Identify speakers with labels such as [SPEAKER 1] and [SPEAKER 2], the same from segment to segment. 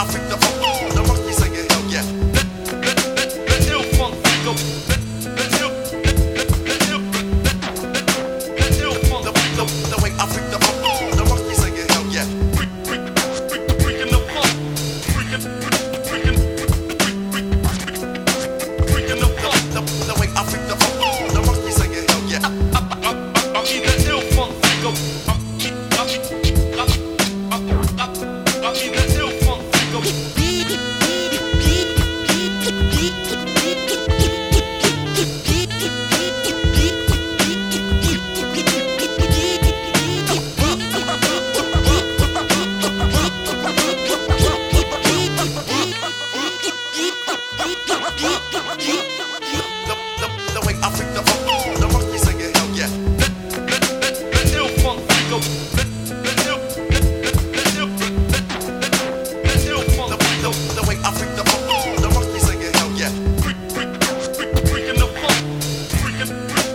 [SPEAKER 1] I freak the monkey singing hell yeah. Let ill funk go. Let ill funk the way I freak the monkey singing hell yeah. Freaking the funk, freaking the funk the way I freak the monkey singing hell yeah. I mean the ill funk go. The way I freak the monkey singing hell yeah. Let ill funk go. Let ill funk the way I freak the monkey singing hell yeah. Freaking the funk, freaking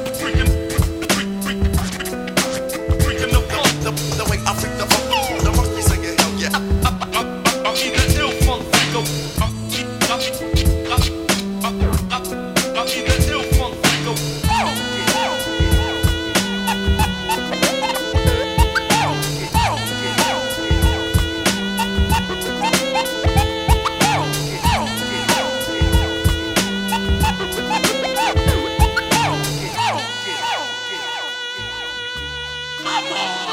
[SPEAKER 1] the funk the way I freak the monkey singing hell yeah. I mean the ill funk go. Come on!